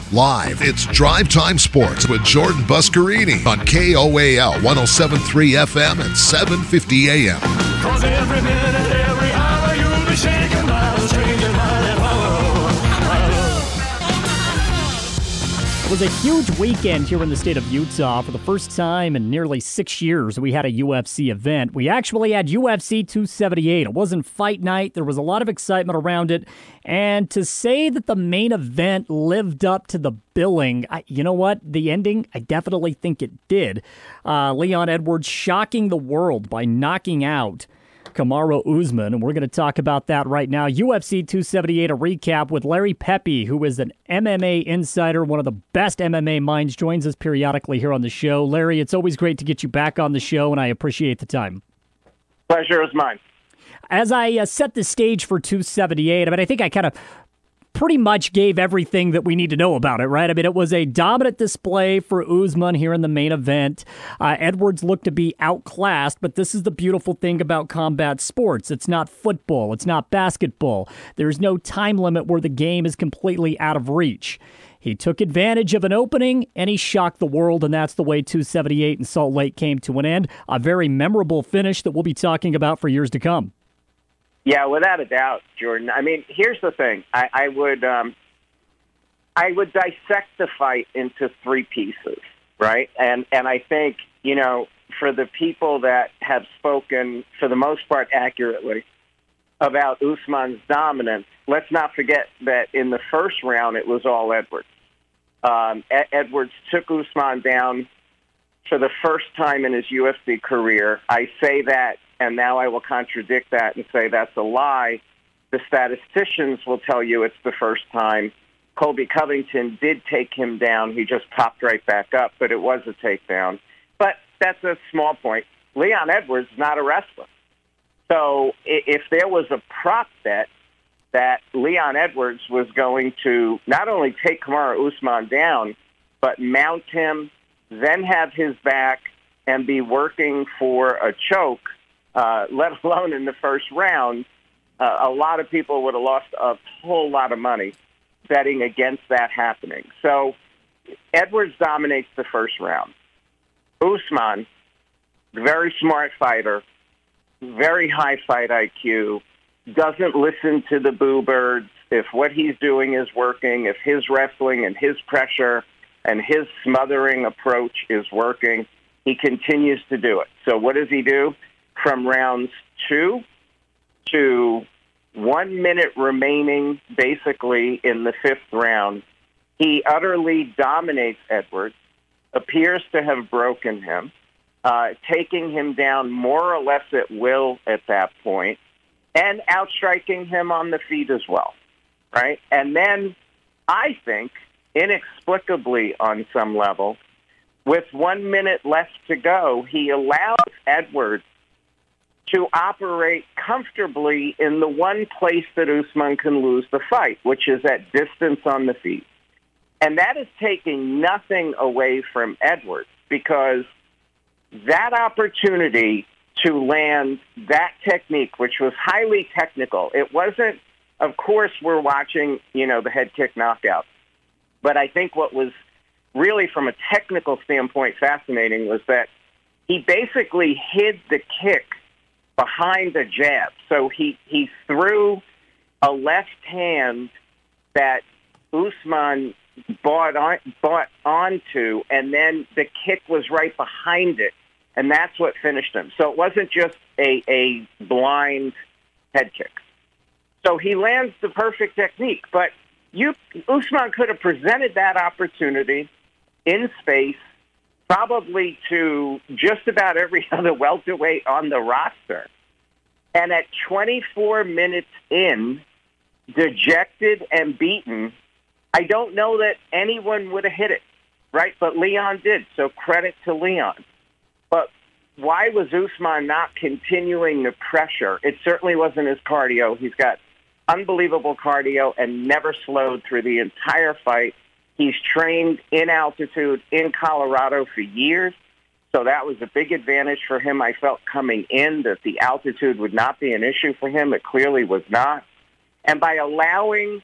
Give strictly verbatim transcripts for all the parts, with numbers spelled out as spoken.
Live, it's Drive Time Sports with Jordan Buscarini on K O A L one oh seven point three F M and seven fifty A M. Cause every minute, every hour, you'll be shaken by the stranger mighty power. It was a huge weekend here in the state of Utah. For the first time in nearly six years, we had a U F C event. We actually had U F C two seventy-eight. It wasn't fight night. There was a lot of excitement around it. And to say that the main event lived up to the billing, I, you know what? The ending, I definitely think it did. Uh, Leon Edwards shocking the world by knocking out Kamaru Usman, and we're going to talk about that right now. U F C two seventy-eight, a recap with Larry Pepe, who is an M M A insider, one of the best M M A minds, joins us periodically here on the show. Larry, it's always great to get you back on the show, and I appreciate the time. Pleasure is mine. As I uh, set the stage for two seventy-eight, I mean, I think I kind of pretty much gave everything that we need to know about it, right? I mean, it was a dominant display for Usman here in the main event. Uh, Edwards looked to be outclassed, but this is the beautiful thing about combat sports. It's not football. It's not basketball. There's no time limit where the game is completely out of reach. He took advantage of an opening, and he shocked the world, and that's the way two seventy-eight in Salt Lake came to an end. A very memorable finish that we'll be talking about for years to come. Yeah, without a doubt, Jordan. I mean, here's the thing. I, I would um, I would dissect the fight into three pieces, right? And and I think, you know, for the people that have spoken, for the most part, accurately about Usman's dominance, let's not forget that in the first round, it was all Edwards. Um, Edwards took Usman down for the first time in his U F C career. I say that, and now I will contradict that and say that's a lie. The statisticians will tell you it's the first time. Colby Covington did take him down. He just popped right back up, but it was a takedown. But that's a small point. Leon Edwards is not a wrestler. So if there was a prop bet that Leon Edwards was going to not only take Kamaru Usman down, but mount him, then have his back, and be working for a choke, Uh, let alone in the first round, uh, a lot of people would have lost a whole lot of money betting against that happening. So Edwards dominates the first round. Usman, very smart fighter, very high fight I Q, doesn't listen to the boo birds. If what he's doing is working, if his wrestling and his pressure and his smothering approach is working, he continues to do it. So what does he do? From rounds two to one minute remaining, basically, in the fifth round, he utterly dominates Edwards, appears to have broken him, uh, taking him down more or less at will at that point, and outstriking him on the feet as well, right? And then I think, inexplicably on some level, with one minute left to go, he allows Edwards to operate comfortably in the one place that Usman can lose the fight, which is at distance on the feet. And that is taking nothing away from Edwards, because that opportunity to land that technique, which was highly technical, it wasn't, of course, we're watching, you know, the head kick knockout. But I think what was really, from a technical standpoint, fascinating was that he basically hid the kick behind the jab. So he, he threw a left hand that Usman bought, on, bought onto, and then the kick was right behind it, and that's what finished him. So it wasn't just a, a blind head kick. So he lands the perfect technique, but you, Usman could have presented that opportunity in space, probably to just about every other welterweight on the roster. And at twenty-four minutes in, dejected and beaten, I don't know that anyone would have hit it, right? But Leon did, so credit to Leon. But why was Usman not continuing the pressure? It certainly wasn't his cardio. He's got unbelievable cardio and never slowed through the entire fight. He's trained in altitude in Colorado for years, so that was a big advantage for him. I felt coming in that the altitude would not be an issue for him. It clearly was not. And by allowing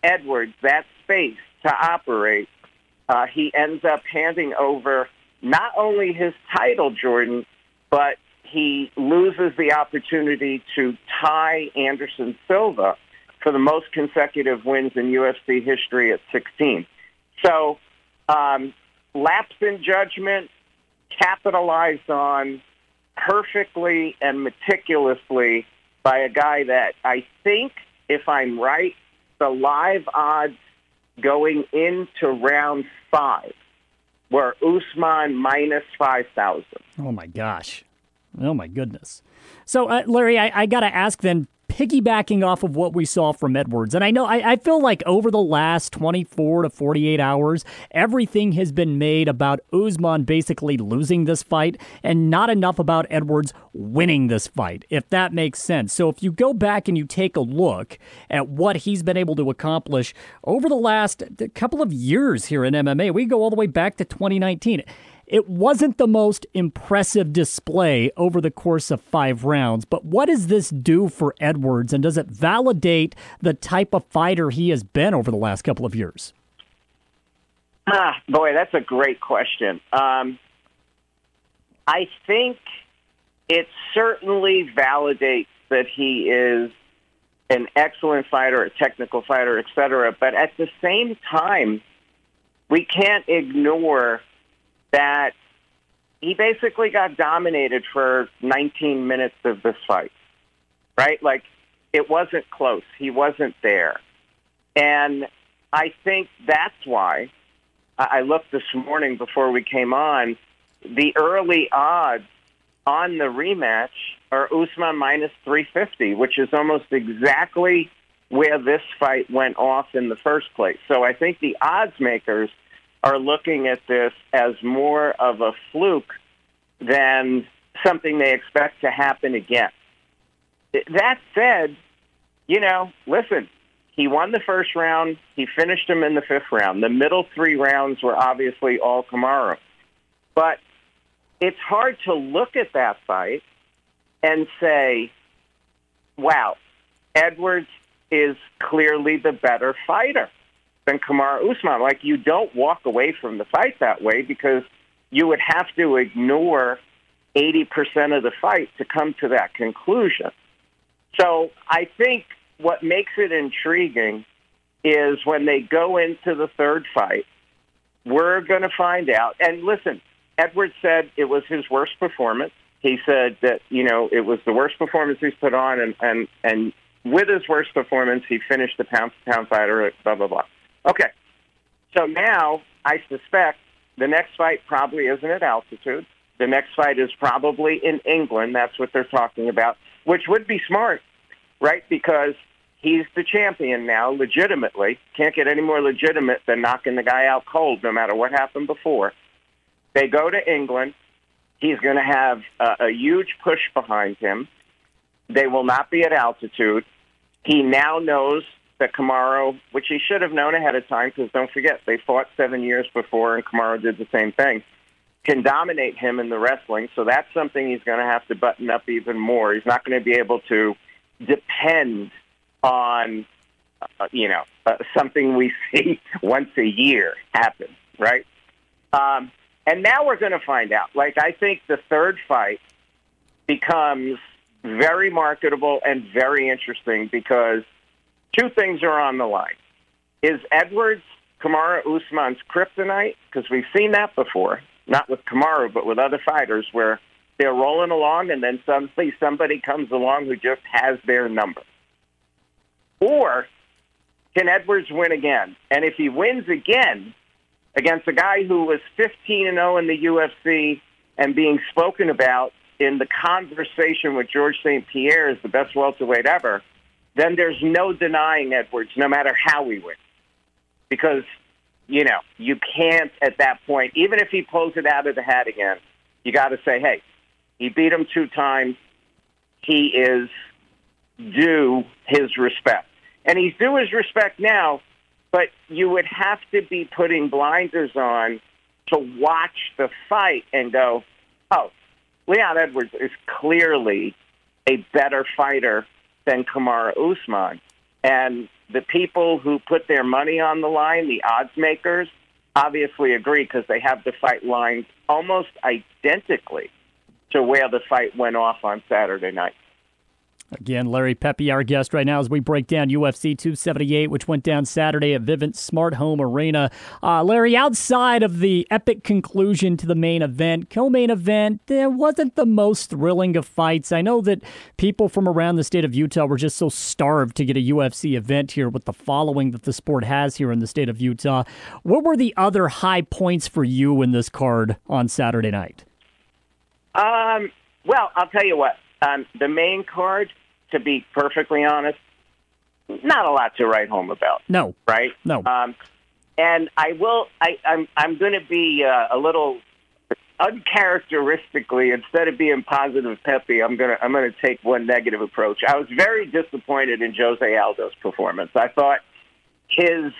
Edwards that space to operate, uh, he ends up handing over not only his title, Jordan, but he loses the opportunity to tie Anderson Silva for the most consecutive wins in U F C history at sixteen. So, um, lapse in judgment, capitalized on perfectly and meticulously by a guy that I think, if I'm right, the live odds going into round five were Usman minus five thousand. Oh, my gosh. Oh, my goodness. So, uh, Larry, I, I got to ask then, piggybacking off of what we saw from Edwards, and I know I, I feel like over the last twenty-four to forty-eight hours, everything has been made about Usman basically losing this fight and not enough about Edwards winning this fight, if that makes sense. So if you go back and you take a look at what he's been able to accomplish over the last couple of years here in M M A, we go all the way back to twenty nineteen. It wasn't the most impressive display over the course of five rounds, but what does this do for Edwards, and does it validate the type of fighter he has been over the last couple of years? Ah, boy, that's a great question. Um, I think it certainly validates that he is an excellent fighter, a technical fighter, et cetera, but at the same time, we can't ignore that he basically got dominated for nineteen minutes of this fight, right? Like, it wasn't close. He wasn't there. And I think that's why I looked this morning before we came on, the early odds on the rematch are Usman minus three fifty, which is almost exactly where this fight went off in the first place. So I think the odds makers are looking at this as more of a fluke than something they expect to happen again. That said, you know, listen, he won the first round. He finished him in the fifth round. The middle three rounds were obviously all Kamaru. But it's hard to look at that fight and say, wow, Edwards is clearly the better fighter than Kamaru Usman. Like, you don't walk away from the fight that way because you would have to ignore eighty percent of the fight to come to that conclusion. So I think what makes it intriguing is when they go into the third fight, we're going to find out. And listen, Edwards said it was his worst performance. He said that, you know, it was the worst performance he's put on, and, and, and with his worst performance, he finished the pound-for-pound fighter, blah, blah, blah. Okay, so now I suspect the next fight probably isn't at altitude. The next fight is probably in England. That's what they're talking about, which would be smart, right? Because he's the champion now, legitimately. Can't get any more legitimate than knocking the guy out cold, no matter what happened before. They go to England. He's going to have a, a huge push behind him. They will not be at altitude. He now knows that Kamaru, which he should have known ahead of time, because don't forget, they fought seven years before, and Kamaru did the same thing, can dominate him in the wrestling. So that's something he's going to have to button up even more. He's not going to be able to depend on, uh, you know, uh, something we see once a year happen, right? Um, and now we're going to find out. Like, I think the third fight becomes very marketable and very interesting because two things are on the line. Is Edwards Kamaru Usman's kryptonite? Because we've seen that before, not with Kamaru, but with other fighters where they're rolling along and then suddenly somebody comes along who just has their number. Or can Edwards win again? And if he wins again against a guy who was fifteen and oh in the U F C and being spoken about in the conversation with George Saint Pierre as the best welterweight ever, then there's no denying Edwards, no matter how he wins. Because, you know, you can't at that point, even if he pulls it out of the hat again, you got to say, hey, he beat him two times. He is due his respect. And he's due his respect now, but you would have to be putting blinders on to watch the fight and go, oh, Leon Edwards is clearly a better fighter than Kamaru Usman. And the people who put their money on the line, the odds makers, obviously agree because they have the fight lined almost identically to where the fight went off on Saturday night. Again, Larry Pepe, our guest right now, as we break down U F C two seventy-eight, which went down Saturday at Vivint Smart Home Arena. Uh, Larry, outside of the epic conclusion to the main event, co-main event, there wasn't the most thrilling of fights. I know that people from around the state of Utah were just so starved to get a U F C event here with the following that the sport has here in the state of Utah. What were the other high points for you in this card on Saturday night? Um, well, I'll tell you what. Um, the main card, to be perfectly honest, not a lot to write home about. No. Right? No. Um, and I will, I, I'm, I'm going to be uh, a little uncharacteristically, instead of being positive peppy, I'm going to, I'm going to take one negative approach. I was very disappointed in Jose Aldo's performance. I thought his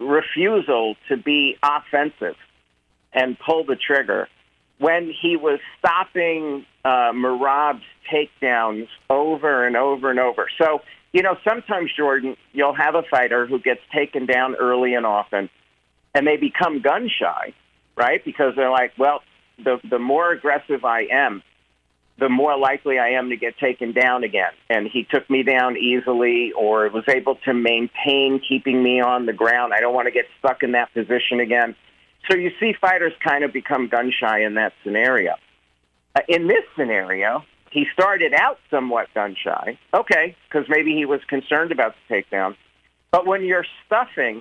refusal to be offensive and pull the trigger when he was stopping uh, Merab's takedowns over and over and over. So, you know, sometimes, Jordan, you'll have a fighter who gets taken down early and often, and they become gun-shy, right? Because they're like, well, the, the more aggressive I am, the more likely I am to get taken down again. And he took me down easily or was able to maintain keeping me on the ground. I don't want to get stuck in that position again. So you see fighters kind of become gun-shy in that scenario. Uh, in this scenario, he started out somewhat gun-shy. Okay, because maybe he was concerned about the takedown. But when you're stuffing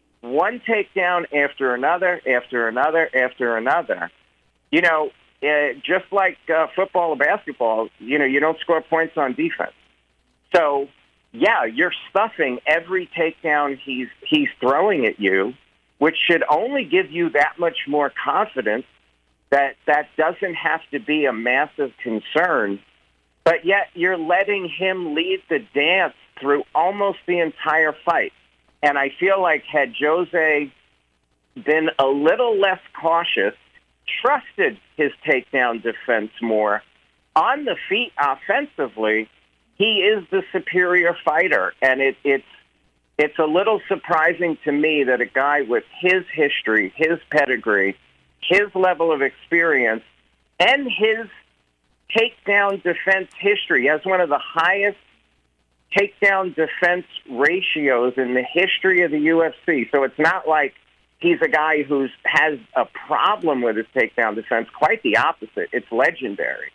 one takedown after another, after another, after another, you know, uh, just like uh, football or basketball, you know, you don't score points on defense. So, yeah, you're stuffing every takedown he's he's throwing at you, which should only give you that much more confidence that that doesn't have to be a massive concern. But yet you're letting him lead the dance through almost the entire fight. And I feel like had Jose been a little less cautious, trusted his takedown defense more, on the feet offensively, he is the superior fighter. And it, it's It's a little surprising to me that a guy with his history, his pedigree, his level of experience, and his takedown defense history has one of the highest takedown defense ratios in the history of the U F C. So it's not like he's a guy who has a problem with his takedown defense. Quite the opposite. It's legendary.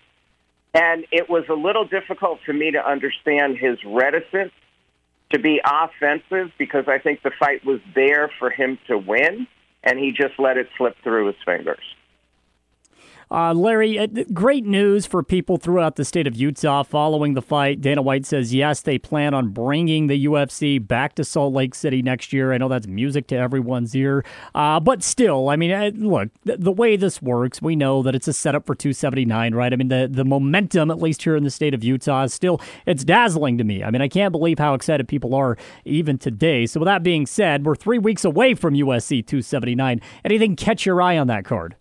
And it was a little difficult for me to understand his reticence to be offensive because I think the fight was there for him to win, and he just let it slip through his fingers. Uh, Larry, uh, great news for people throughout the state of Utah following the fight. Dana White says, yes, they plan on bringing the U F C back to Salt Lake City next year. I know that's music to everyone's ear. Uh, but still, I mean, uh, look, th- the way this works, we know that it's a setup for two seventy-nine, right? I mean, the, the momentum, at least here in the state of Utah, is still, it's dazzling to me. I mean, I can't believe how excited people are even today. So with that being said, we're three weeks away from U F C two seventy-nine. Anything catch your eye on that card?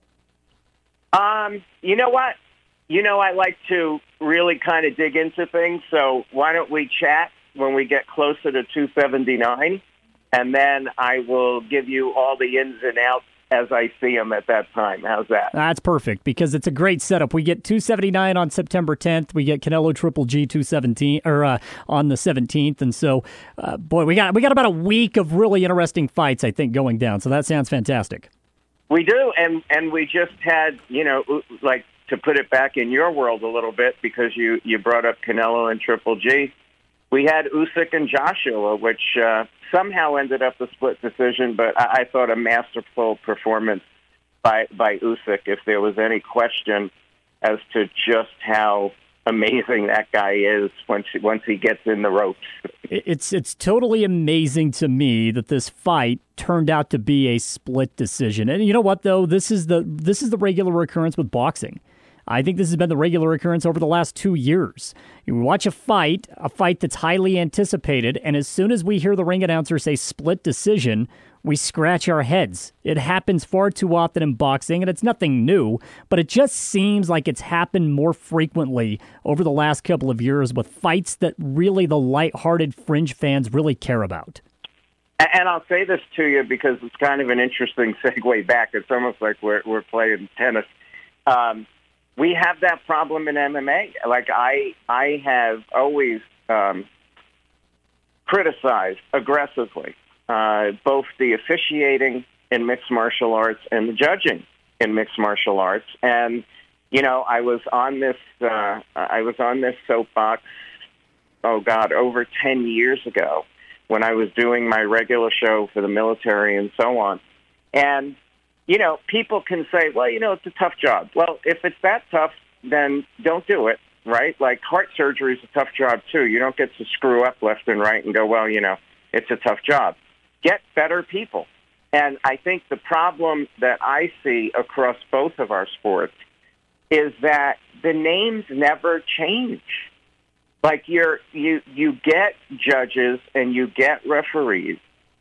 Um, you know what? You know, I like to really kind of dig into things, so why don't we chat when we get closer to two seventy-nine, and then I will give you all the ins and outs as I see them at that time. How's that? That's perfect, because it's a great setup. We get two seventy-nine on September tenth. We get Canelo Triple G two seventeen or uh, on the seventeenth, and so, uh, boy, we got we got about a week of really interesting fights, I think, going down, so that sounds fantastic. We do, and, and we just had, you know, like, to put it back in your world a little bit, because you, you brought up Canelo and Triple G, we had Usyk and Joshua, which uh, somehow ended up a split decision, but I, I thought a masterful performance by, by Usyk, if there was any question as to just how amazing that guy is once once he gets in the ropes. It's it's totally amazing to me that this fight turned out to be a split decision. And you know what, though? This is the this is the regular occurrence with boxing. I think this has been the regular occurrence over the last two years. You watch a fight, a fight that's highly anticipated, and as soon as we hear the ring announcer say split decision, we scratch our heads. It happens far too often in boxing, and it's nothing new, but it just seems like it's happened more frequently over the last couple of years with fights that really the lighthearted fringe fans really care about. And I'll say this to you because it's kind of an interesting segue back. It's almost like we're, we're playing tennis. Um, we have that problem in M M A. Like I, I have always um, criticized aggressively uh, both the officiating in mixed martial arts and the judging in mixed martial arts. And you know, I was on this, uh, I was on this soapbox. Oh God, over ten years ago, when I was doing my regular show for the military and so on. And, you know, people can say, well, you know, it's a tough job. Well, if it's that tough, then don't do it, right? Like heart surgery is a tough job, too. You don't get to screw up left and right and go, well, you know, it's a tough job. Get better people. And I think the problem that I see across both of our sports is that the names never change. Like you're, you you get judges and you get referees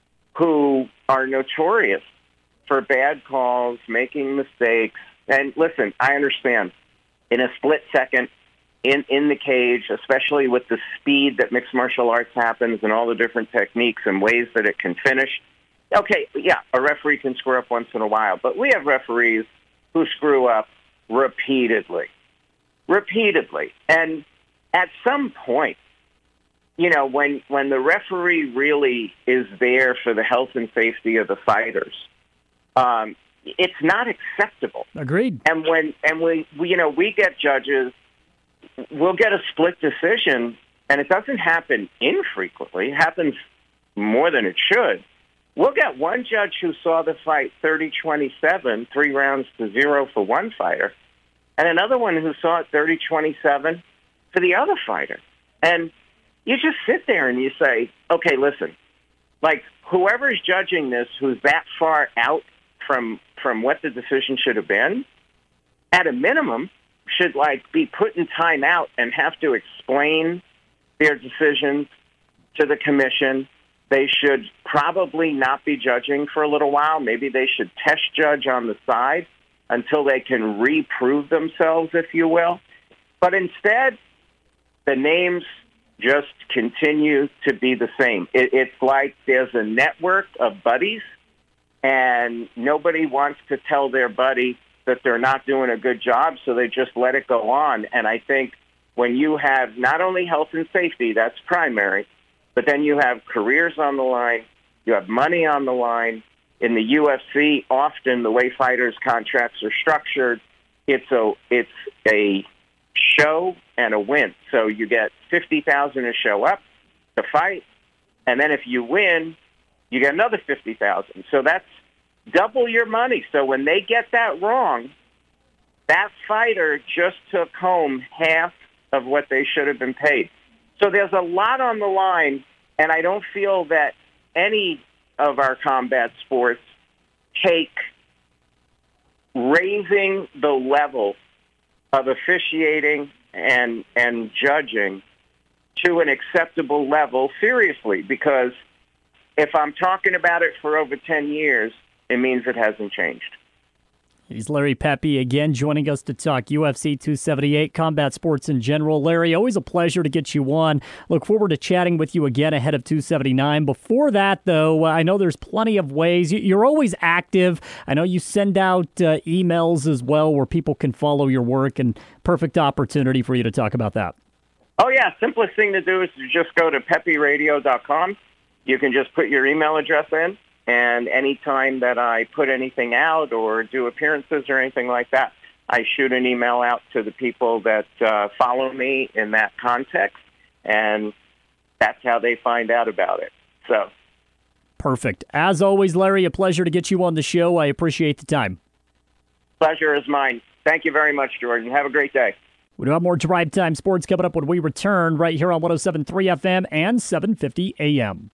who are notorious for bad calls, making mistakes. And listen, I understand. In a split second, in, in the cage, especially with the speed that mixed martial arts happens and all the different techniques and ways that it can finish, okay, yeah, a referee can screw up once in a while. But we have referees who screw up repeatedly, repeatedly. And at some point, you know, when when the referee really is there for the health and safety of the fighters, um, it's not acceptable. Agreed. And when and we, we you know we get judges, we'll get a split decision, and it doesn't happen infrequently. It happens more than it should. We'll get one judge who saw the fight thirty twenty-seven, three rounds to zero for one fighter, and another one who saw it thirty twenty-seven for the other fighter. And you just sit there and you say, okay, listen, like whoever's judging this, who's that far out from from what the decision should have been, at a minimum, should like be put in time out and have to explain their decisions to the commission. They should probably not be judging for a little while. Maybe they should test judge on the side until they can reprove themselves, if you will. But instead, the names just continue to be the same. It, it's like there's a network of buddies, and nobody wants to tell their buddy that they're not doing a good job, so they just let it go on. And I think when you have not only health and safety, that's primary, but then you have careers on the line, you have money on the line. In the U F C, often the way fighters' contracts are structured, it's a it's a show and a win. So you get fifty thousand dollars to show up to fight, and then if you win, you get another fifty thousand dollars. So that's double your money. So when they get that wrong, that fighter just took home half of what they should have been paid. So there's a lot on the line, and I don't feel that any of our combat sports take raising the level of officiating and and judging to an acceptable level seriously, because if I'm talking about it for over ten years, it means it hasn't changed. He's Larry Pepe again, joining us to talk U F C two seventy-eight, combat sports in general. Larry, always a pleasure to get you on. Look forward to chatting with you again ahead of two seventy-nine. Before that, though, I know there's plenty of ways. You're always active. I know you send out uh, emails as well where people can follow your work, and perfect opportunity for you to talk about that. Oh, yeah. Simplest thing to do is to just go to pepe radio dot com. You can just put your email address in. And anytime that I put anything out or do appearances or anything like that, I shoot an email out to the people that uh, follow me in that context, and that's how they find out about it. So, perfect. As always, Larry, a pleasure to get you on the show. I appreciate the time. Pleasure is mine. Thank you very much, Jordan. Have a great day. We do have more Drive Time Sports coming up when we return right here on one oh seven point three F M and seven fifty A M.